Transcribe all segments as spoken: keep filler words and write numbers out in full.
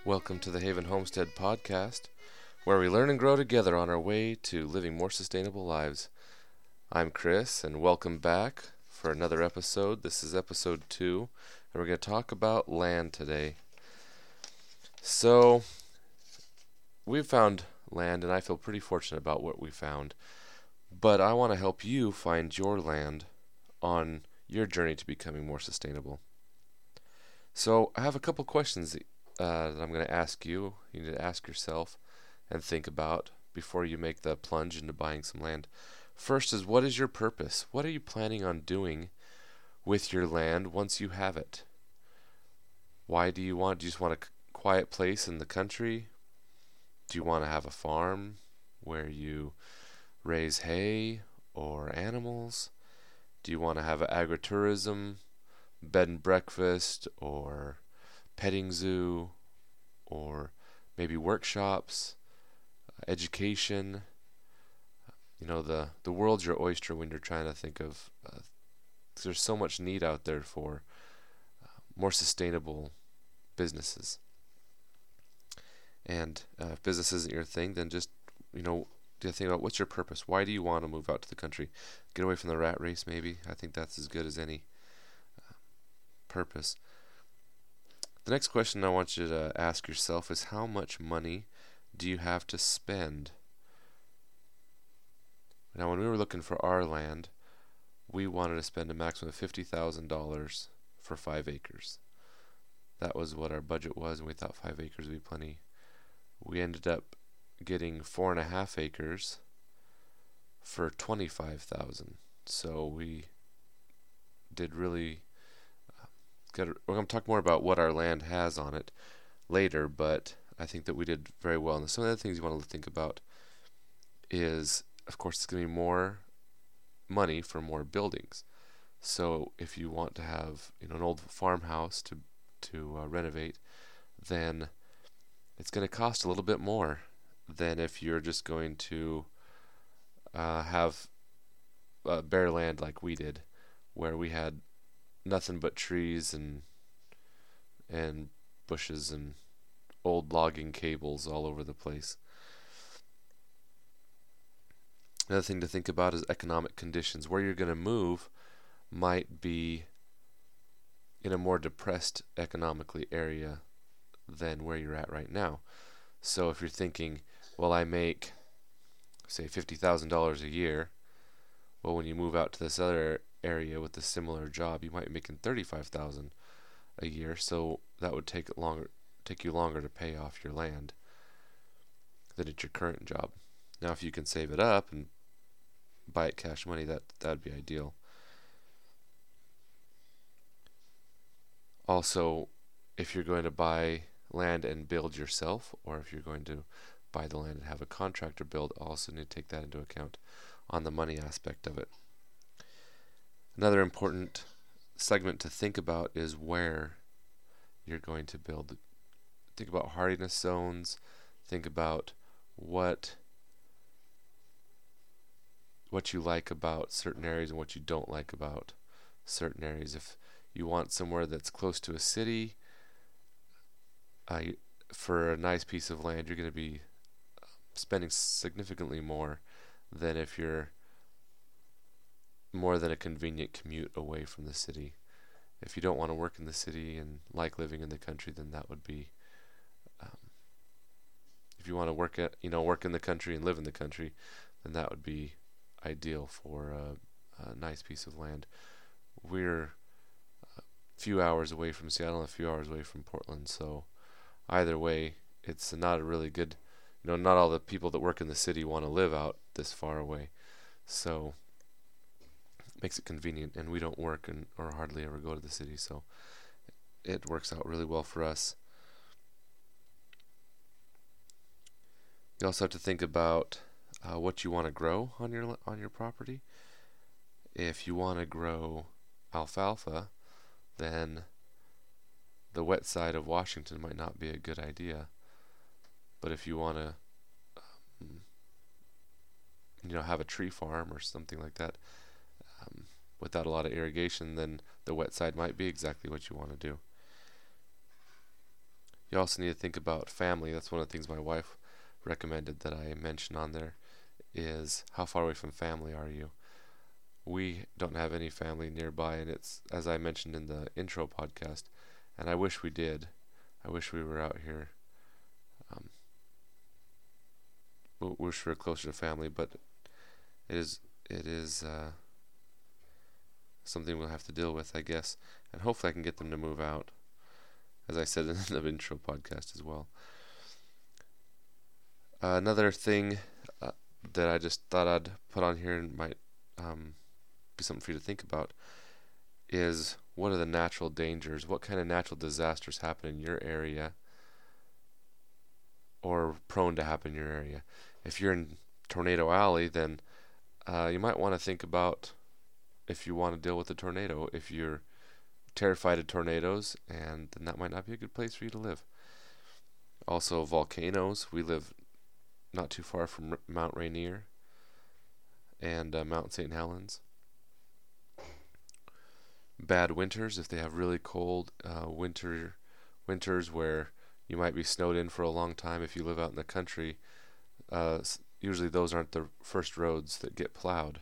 Welcome to the Haven Homestead Podcast, where we learn and grow together on our way to living more sustainable lives. I'm Chris, and welcome back for another episode. This is episode two, and we're going to talk about land today. So, we've found land, and I feel pretty fortunate about what we found, but I want to help you find your land on your journey to becoming more sustainable. So, I have a couple questions Uh, that I'm going to ask you. You need to ask yourself and think about before you make the plunge into buying some land. First is, what is your purpose? What are you planning on doing with your land once you have it? Why do you want? Do you just want a quiet place in the country? Do you want to have a farm where you raise hay or animals? Do you want to have an agritourism, bed and breakfast, or petting zoo, or maybe workshops, education? You know, the, the world's your oyster when you're trying to think of, uh, there's so much need out there for uh, more sustainable businesses. And uh, if business isn't your thing, then just, you know, do you think about what's your purpose? Why do you want to move out to the country? Get away from the rat race, maybe. I think that's as good as any uh, purpose. The next question I want you to ask yourself is, how much money do you have to spend? Now, when we were looking for our land, we wanted to spend a maximum of fifty thousand dollars for five acres. That was what our budget was, and we thought five acres would be plenty. We ended up getting four and a half acres for twenty-five thousand dollars. So we did really Got to, we're going to talk more about what our land has on it later, but I think that we did very well. And some of the things you want to think about is, of course, it's going to be more money for more buildings. So if you want to have, you know, an old farmhouse to to uh, renovate, then it's going to cost a little bit more than if you're just going to uh, have uh, bare land like we did, where we had nothing but trees and and bushes and old logging cables all over the place. Another thing to think about is economic conditions. Where you're going to move might be in a more depressed economically area than where you're at right now. So if you're thinking, well, I make, say, fifty thousand dollars a year, well, when you move out to this other area with a similar job, you might be making thirty-five thousand dollars a year, so that would take it longer take you longer to pay off your land than at your current job. Now, if you can save it up and buy it cash money, that that'd be ideal. Also, if you're going to buy land and build yourself, or if you're going to buy the land and have a contractor build, also need to take that into account on the money aspect of it. Another important segment to think about is where you're going to build. Think about hardiness zones. Think about what what you like about certain areas and what you don't like about certain areas. If you want somewhere that's close to a city, uh, for a nice piece of land, you're going to be spending significantly more than if you're more than a convenient commute away from the city. If you don't want to work in the city and like living in the country, then that would be, um, if you want to work at, you know, work in the country and live in the country, then that would be ideal for a, a nice piece of land. We're a few hours away from Seattle and a few hours away from Portland, so either way, it's not a really good, you know, not all the people that work in the city want to live out this far away. So makes it convenient, and we don't work and or hardly ever go to the city, so it works out really well for us. You also have to think about uh, what you want to grow on your on your property. If you want to grow alfalfa, then the wet side of Washington might not be a good idea. But if you want to, um, you know, have a tree farm or something like that, um, without a lot of irrigation, then the wet side might be exactly what you want to do. You also need to think about family. That's one of the things my wife recommended that I mention on there, is how far away from family are you? We don't have any family nearby, and it's, as I mentioned in the intro podcast, and I wish we did. I wish we were out here. Um, wish we were closer to family, but it is it is uh, something we'll have to deal with, I guess. And hopefully I can get them to move out, as I said in the intro podcast as well. Uh, another thing uh, that I just thought I'd put on here and might um, be something for you to think about is, what are the natural dangers? What kind of natural disasters happen in your area or prone to happen in your area? If you're in Tornado Alley, then uh, you might want to think about if you want to deal with a tornado. If you're terrified of tornadoes, and then that might not be a good place for you to live. Also, volcanoes. We live not too far from Mount Rainier and uh, Mount Saint Helens. Bad winters, if they have really cold uh, winter winters where you might be snowed in for a long time. If you live out in the country, uh, usually those aren't the first roads that get plowed.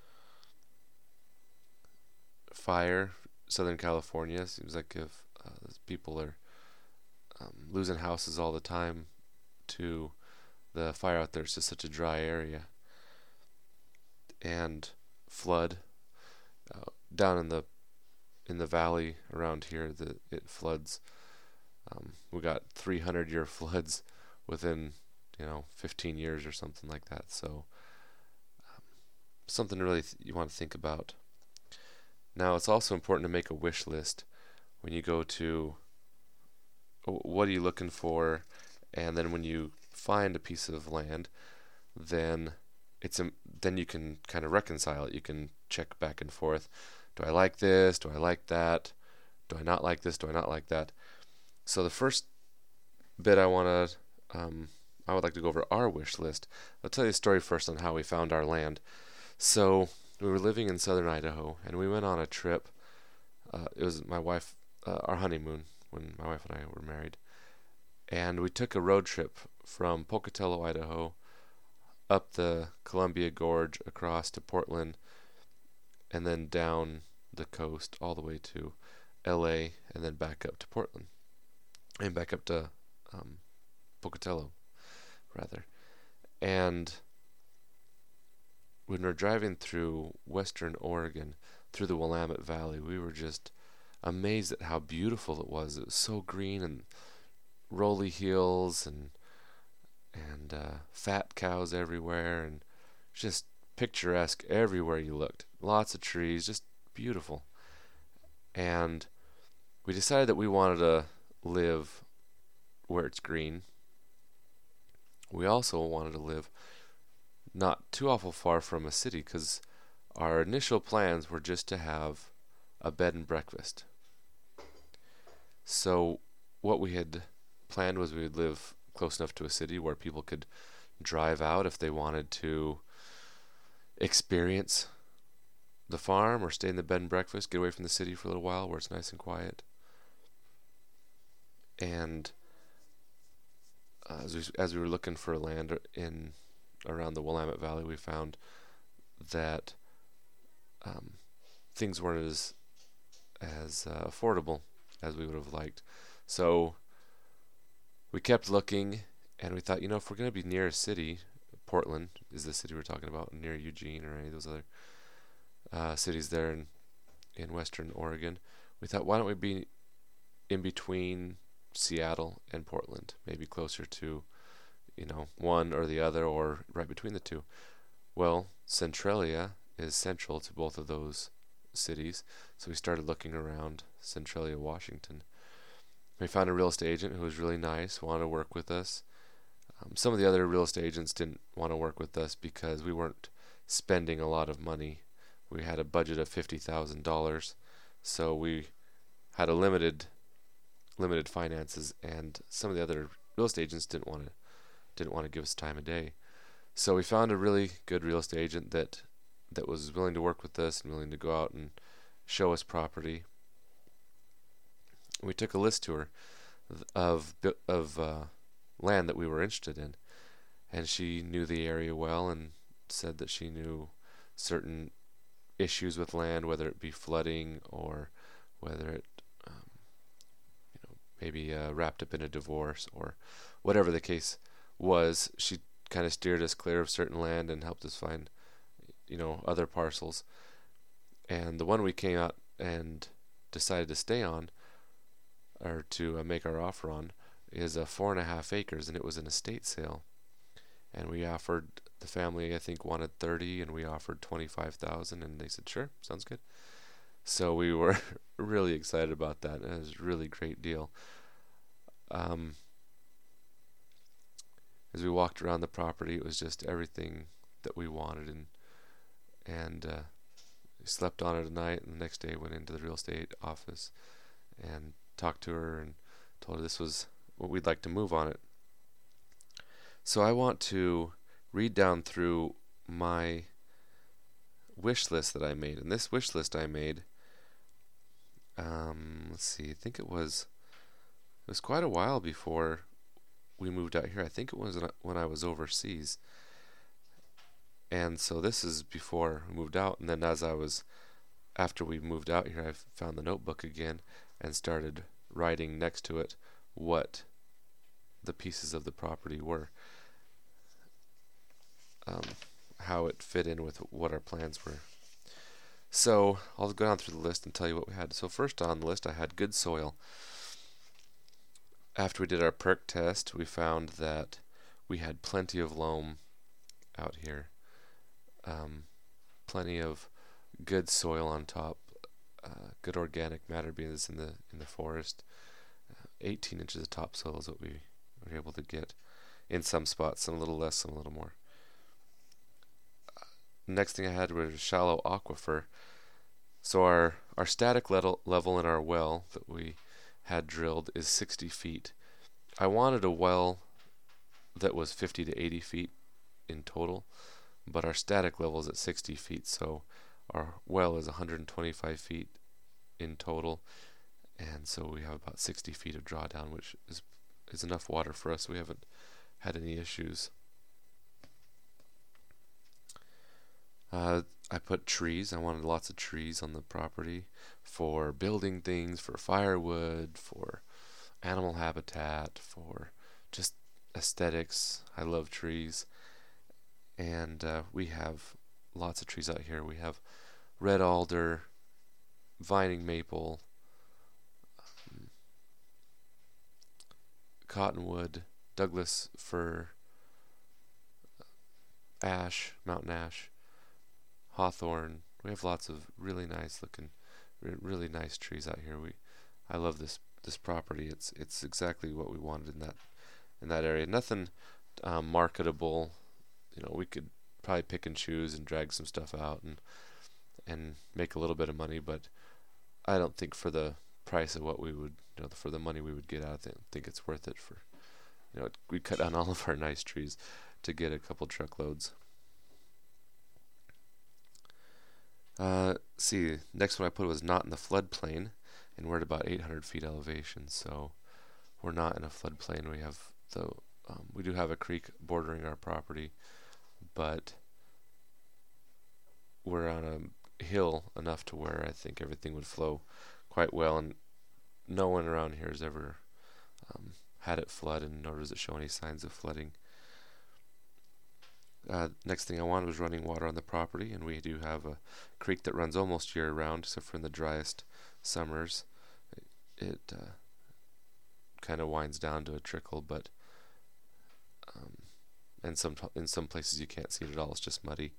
Fire, Southern California, seems like if uh, people are um, losing houses all the time to the fire out there. It's just such a dry area. And flood, uh, down in the in the valley around here, the it floods. Um, we got three hundred year floods within, you know, fifteen years or something like that. So um, something really th- you want to think about. Now, it's also important to make a wish list when you go to, what are you looking for, and then when you find a piece of land, then it's a, then you can kind of reconcile it. You can check back and forth. Do I like this? Do I like that? Do I not like this? Do I not like that? So the first bit I want to, um, I would like to go over our wish list. I'll tell you a story first on how we found our land. So we were living in southern Idaho, and we went on a trip. Uh, it was my wife, uh, our honeymoon, when my wife and I were married. And we took a road trip from Pocatello, Idaho, up the Columbia Gorge, across to Portland, and then down the coast all the way to L A, and then back up to Portland, and back up to um, Pocatello, rather. And when we're driving through western Oregon, through the Willamette Valley, we were just amazed at how beautiful it was. It was so green, and rolly hills, and and uh, fat cows everywhere, and just picturesque everywhere you looked. Lots of trees, just beautiful. And we decided that we wanted to live where it's green. We also wanted to live not too awful far from a city, because our initial plans were just to have a bed and breakfast. So what we had planned was we would live close enough to a city where people could drive out if they wanted to experience the farm, or stay in the bed and breakfast, get away from the city for a little while where it's nice and quiet. And uh, as we as we were looking for land in around the Willamette Valley, we found that um, things weren't as as uh, affordable as we would have liked. So we kept looking, and we thought, you know, if we're going to be near a city, Portland is the city we're talking about, near Eugene or any of those other uh, cities there in in western Oregon, we thought, why don't we be in between Seattle and Portland, maybe closer to, you know, one or the other, or right between the two. Well, Centralia is central to both of those cities, so we started looking around Centralia, Washington. We found a real estate agent who was really nice, wanted to work with us. Um, some of the other real estate agents didn't want to work with us because we weren't spending a lot of money. We had a budget of fifty thousand dollars, so we had a limited limited finances, and some of the other real estate agents didn't want to didn't want to give us time of day. So we found a really good real estate agent that that was willing to work with us and willing to go out and show us property. We took a list tour. of of uh, land that we were interested in, and she knew the area well and said that she knew certain issues with land, whether it be flooding or whether it um, you know maybe uh, wrapped up in a divorce or whatever the case was. She kind of steered us clear of certain land and helped us find you know other parcels. And the one we came out and decided to stay on, or to uh, make our offer on, is a uh, four and a half acres, and it was an estate sale. And we offered, the family I think wanted thirty, and we offered twenty-five thousand, and they said sure, sounds good. So we were really excited about that. It was a really great deal. Um, as we walked around the property, it was just everything that we wanted, and and uh, we slept on it at night, and the next day went into the real estate office and talked to her and told her this was what we'd like to move on it. So I want to read down through my wish list that I made. And this wish list I made, um, let's see, I think it was it was quite a while before we moved out here. I think it was when I was overseas. And so this is before we moved out. And then as I was, after we moved out here, I found the notebook again and started writing next to it what the pieces of the property were, um, how it fit in with what our plans were. So I'll go down through the list and tell you what we had. So first on the list I had good soil. After we did our perk test, we found that we had plenty of loam out here, um, plenty of good soil on top, uh, good organic matter being in the in the forest. Uh, eighteen inches of topsoil is what we were able to get in some spots, some a little less, some a little more. Uh, next thing I had was a shallow aquifer. So our our static level level in our well that we had drilled is sixty feet. I wanted a well that was fifty to eighty feet in total, but our static level is at sixty feet, so our well is one hundred twenty-five feet in total, and so we have about sixty feet of drawdown, which is is enough water for us. We haven't had any issues. Uh, I put trees. I wanted lots of trees on the property for building things, for firewood, for animal habitat, for just aesthetics. I love trees. And uh, we have lots of trees out here. We have red alder, vining maple, um, cottonwood, Douglas fir, ash, mountain ash, hawthorn. We have lots of really nice looking, really nice trees out here. We, I love this this property. It's it's exactly what we wanted in that in that area. Nothing um, marketable. You know, we could probably pick and choose and drag some stuff out and and make a little bit of money, but I don't think for the price of what we would, you know, for the money we would get out of it, I think it's worth it. For, you know, we cut down all of our nice trees to get a couple truckloads. Uh, see, next one I put was not in the floodplain, and we're at about eight hundred feet elevation, so we're not in a floodplain. We have the um, we do have a creek bordering our property, but we're on a hill enough to where I think everything would flow quite well, and no one around here has ever um, had it flood, and nor does it show any signs of flooding. Uh, next thing I wanted was running water on the property, and we do have a creek that runs almost year round, except for in the driest summers. It, it uh, kind of winds down to a trickle, but um, and some in some places you can't see it at all. It's just muddy.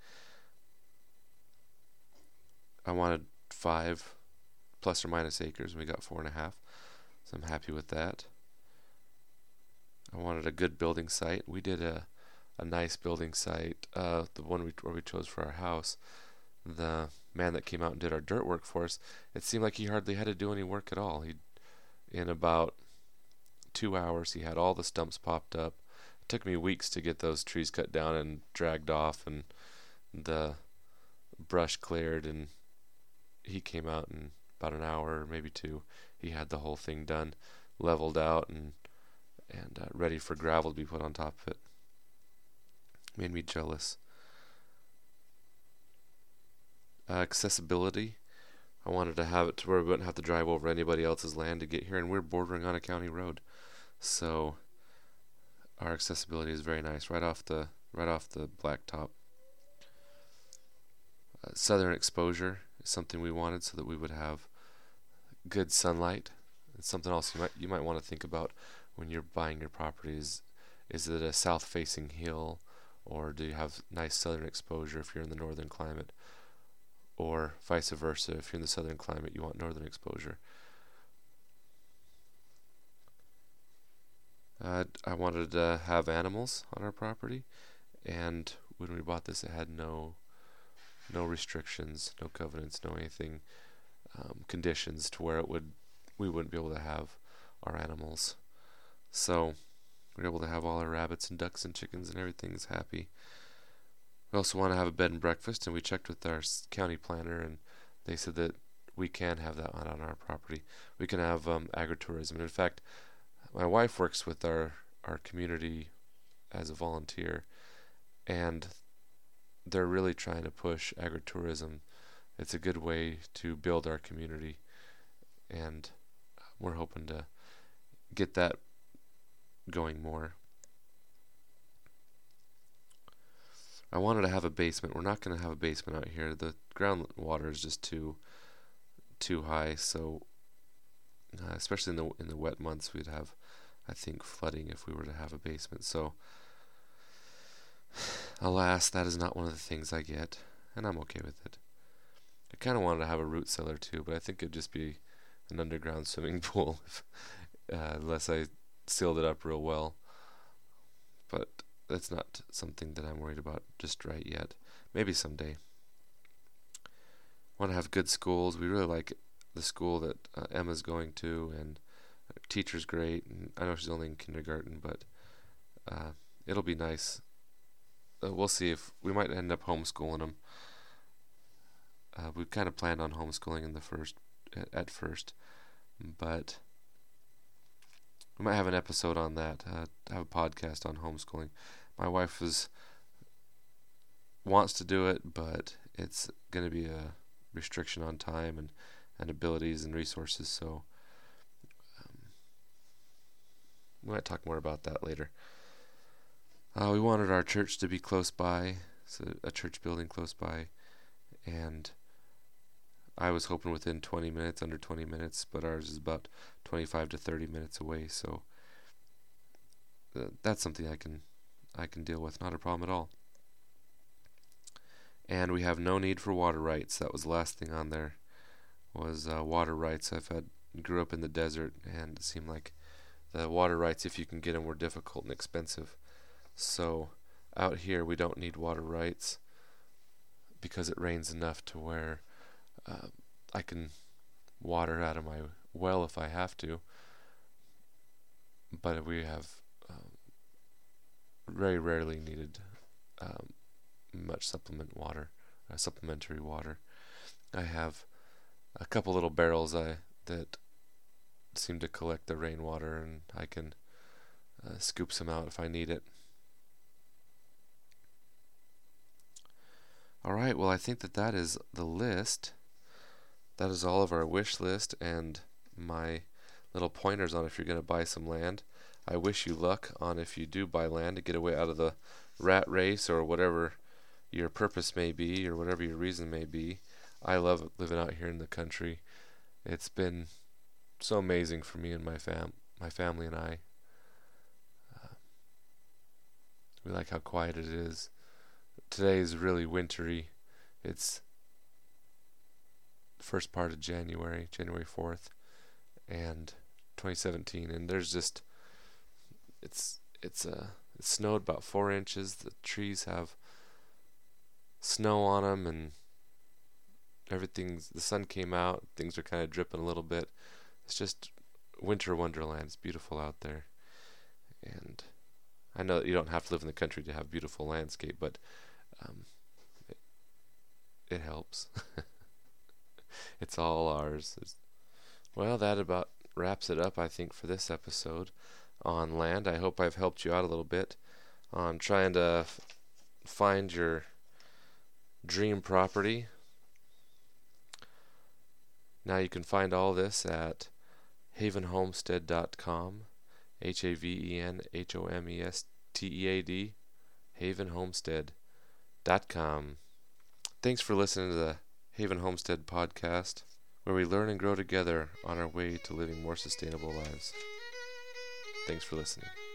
I wanted five plus or minus acres, and we got four and a half, so I'm happy with that. I wanted a good building site. We did a a nice building site, uh, the one we, where we chose for our house. The man that came out and did our dirt work for us, it seemed like he hardly had to do any work at all. He, in about two hours, he had all the stumps popped up. It took me weeks to get those trees cut down and dragged off, and the brush cleared, and he came out in about an hour, maybe two. He had the whole thing done. leveled out and and uh, ready for gravel to be put on top of it. Made me jealous. Uh, accessibility. I wanted to have it to where we wouldn't have to drive over anybody else's land to get here, and we're bordering on a county road, so our accessibility is very nice, right off the right off the blacktop. Uh, southern exposure is something we wanted, so that we would have good sunlight. It's something else you might you might want to think about when you're buying your properties. Is it a south-facing hill, or do you have nice southern exposure if you're in the northern climate, or vice versa? If you're in the southern climate, you want northern exposure. Uh, I wanted to have animals on our property, and when we bought this, it had no no restrictions, no covenants, no anything, um, conditions to where it would we wouldn't be able to have our animals. So we're able to have all our rabbits and ducks and chickens, and everything's happy. We also want to have a bed and breakfast, and we checked with our county planner, and they said that we can have that on, on our property. We can have um, agritourism. And in fact, my wife works with our, our community as a volunteer, and they're really trying to push agritourism. It's a good way to build our community, and we're hoping to get that going more. I wanted to have a basement. We're not going to have a basement out here. The groundwater is just too too high, so uh, especially in the in the wet months, we'd have, I think, flooding if we were to have a basement. So alas, that is not one of the things I get, and I'm okay with it. I kind of wanted to have a root cellar too, but I think it'd just be an underground swimming pool if, uh, unless I sealed it up real well. But that's not something that I'm worried about just right yet. Maybe someday. Want to have good schools. We really like the school that uh, Emma's going to, and her teacher's great. And I know she's only in kindergarten, but uh, it'll be nice. Uh, we'll see if we might end up homeschooling them. Uh, we kind of planned on homeschooling in the first at, at first, but we might have an episode on that. Uh, have a podcast on homeschooling. My wife is wants to do it, but it's going to be a restriction on time and, and abilities and resources. So um, we might talk more about that later. Uh, we wanted our church to be close by, so a church building close by, and I was hoping within twenty minutes, under twenty minutes, but ours is about twenty-five to thirty minutes away. So uh, that's something I can I can deal with, not a problem at all. And we have no need for water rights. That was the last thing on there, was uh, water rights. I've had grew up in the desert, and it seemed like the water rights, if you can get them, were difficult and expensive. So out here we don't need water rights because it rains enough to where uh, I can water out of my well if I have to. But we have um, very rarely needed um, much supplement water, uh, supplementary water. I have a couple little barrels I that seem to collect the rainwater, and I can uh, scoop some out if I need it. Alright, well, I think that that is the list. That is all of our wish list and my little pointers on if you're going to buy some land. I wish you luck on if you do buy land to get away out of the rat race or whatever your purpose may be or whatever your reason may be. I love living out here in the country. It's been so amazing for me and my fam, my family and I. Uh, we like how quiet it is. Today is really wintry. It's the first part of January, January fourth, and twenty seventeen, and there's just it's it's uh it snowed about four inches. The trees have snow on them, and everything's the sun came out. Things are kind of dripping a little bit. It's just winter wonderland. It's beautiful out there, and I know that you don't have to live in the country to have beautiful landscape, but um, it, it helps. It's all ours. It's, well, that about wraps it up, I think, for this episode on land. I hope I've helped you out a little bit on trying to f- find your dream property. Now you can find all this at haven homestead dot com, H A V E N H O M E S T E A D, haven homestead dot com. Thanks for listening to the Haven Homestead podcast, where we learn and grow together on our way to living more sustainable lives. Thanks for listening.